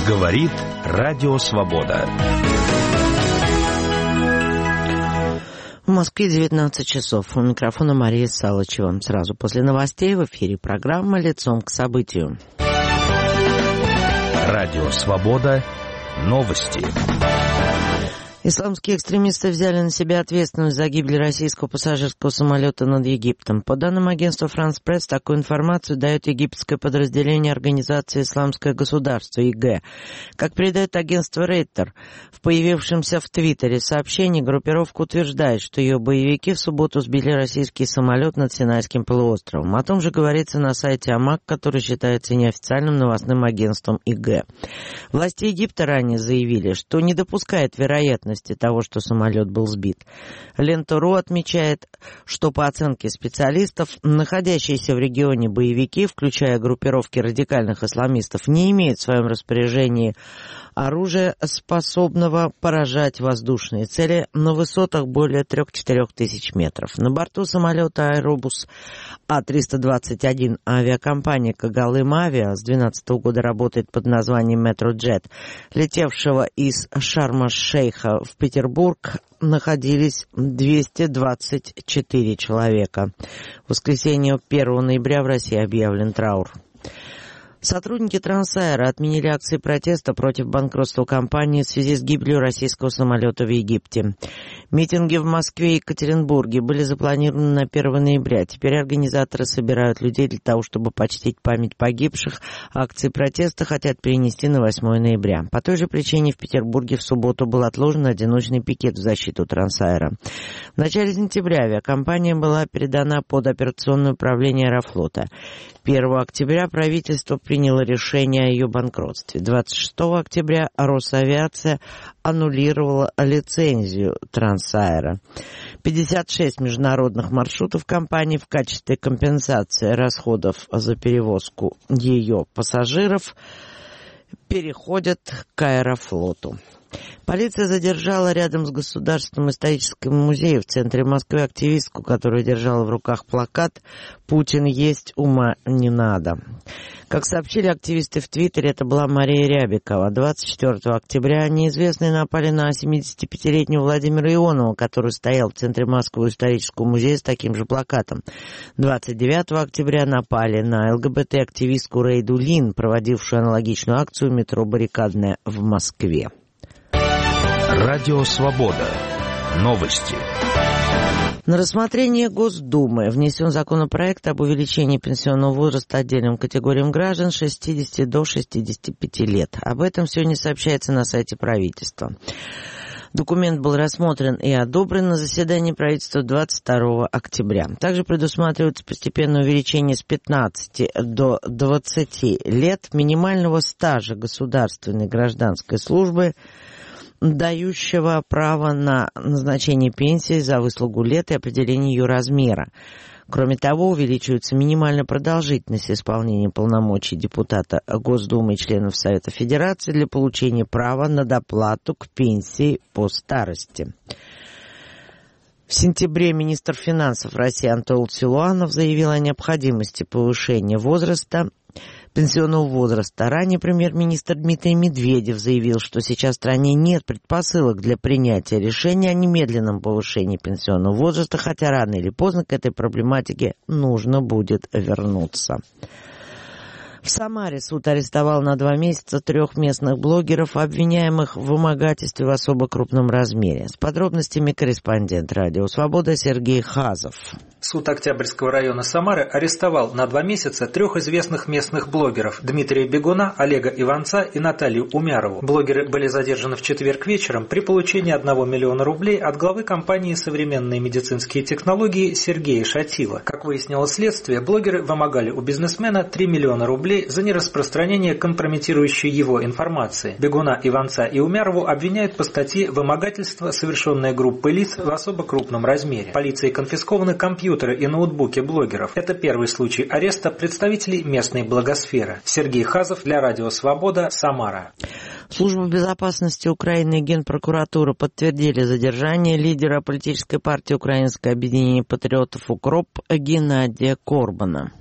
Говорит Радио Свобода. В Москве 19 часов. У микрофона Мария Салычева. Сразу после новостей в эфире программа «Лицом к событию». Радио Свобода. Новости. Исламские экстремисты взяли на себя ответственность за гибель российского пассажирского самолета над Египтом. По данным агентства France Press, такую информацию дает египетское подразделение организации «Исламское государство» ИГ. Как передает агентство Рейтер, в появившемся в Твиттере сообщении группировка утверждает, что ее боевики в субботу сбили российский самолет над Синайским полуостровом. О том же говорится на сайте АМАК, который считается неофициальным новостным агентством ИГ. Власти Египта ранее заявили, что не допускает вероятности того, что самолет был сбит. Лента.ру отмечает, что по оценке специалистов, находящиеся в регионе боевики, включая группировки радикальных исламистов, не имеют в своем распоряжении оружия, способного поражать воздушные цели на высотах более 3-4 тысяч метров. На борту самолета Аэробус А321 авиакомпания Когалым Авиа с 2012 года работает под названием Metrojet, летевшего из Шарм-эль-Шейха в Петербург, находились 224 человека. В воскресенье 1 ноября в России объявлен траур. Сотрудники Трансаэра отменили акции протеста против банкротства компании в связи с гибелью российского самолета в Египте. Митинги в Москве и Екатеринбурге были запланированы на 1 ноября. Теперь организаторы собирают людей для того, чтобы почтить память погибших. Акции протеста хотят перенести на 8 ноября. По той же причине в Петербурге в субботу был отложен одиночный пикет в защиту Трансаэра. В начале сентября авиакомпания была передана под операционное управление Аэрофлота. 1 октября правительство приняло решение о ее банкротстве. 26 октября Росавиация аннулировала лицензию Трансаэра. 56 международных маршрутов компании в качестве компенсации расходов за перевозку ее пассажиров переходят к Аэрофлоту. Полиция задержала рядом с Государственным историческим музеем в центре Москвы активистку, которая держала в руках плакат «Путин есть, ума не надо». Как сообщили активисты в Твиттере, это была Мария Рябикова. 24 октября неизвестные напали на 75-летнего Владимира Ионова, который стоял в центре Москвы исторического музея с таким же плакатом. 29 октября напали на ЛГБТ-активистку Рейду Лин, проводившую аналогичную акцию «Метро Баррикадная» в Москве. Радио Свобода. Новости. На рассмотрение Госдумы внесен законопроект об увеличении пенсионного возраста отдельным категориям граждан с 60 до 65 лет. Об этом сегодня сообщается на сайте правительства. Документ был рассмотрен и одобрен на заседании правительства 22 октября. Также предусматривается постепенное увеличение с 15 до 20 лет минимального стажа государственной гражданской службы, дающего право на назначение пенсии за выслугу лет и определение ее размера. Кроме того, увеличивается минимальная продолжительность исполнения полномочий депутата Госдумы и членов Совета Федерации для получения права на доплату к пенсии по старости. В сентябре министр финансов России Антон Силуанов заявил о необходимости повышения пенсионного возраста. Ранее премьер-министр Дмитрий Медведев заявил, что сейчас в стране нет предпосылок для принятия решения о немедленном повышении пенсионного возраста, хотя рано или поздно к этой проблематике нужно будет вернуться. В Самаре суд арестовал на 2 месяца 3 местных блогеров, обвиняемых в вымогательстве в особо крупном размере. С подробностями корреспондент «Радио Свобода» Сергей Хазов. Суд Октябрьского района Самары арестовал на 2 месяца 3 известных местных блогеров – Дмитрия Бегуна, Олега Иванца и Наталью Умярову. Блогеры были задержаны в четверг вечером при получении 1 миллиона рублей от главы компании «Современные медицинские технологии» Сергея Шатила. Как выяснило следствие, блогеры вымогали у бизнесмена 3 миллиона рублей за нераспространение компрометирующей его информации. Бегуна, Иванца и Умярову обвиняют по статье «Вымогательство, совершенное группой лиц в особо крупном размере». Полицией конфискованы компьютеры и ноутбуки блогеров. Это первый случай ареста представителей местной благосферы. Сергей Хазов для Радио Свобода, Самара. Служба безопасности Украины и Генпрокуратура подтвердили задержание лидера политической партии «Украинское объединение патриотов УКРОП» Геннадия Корбана.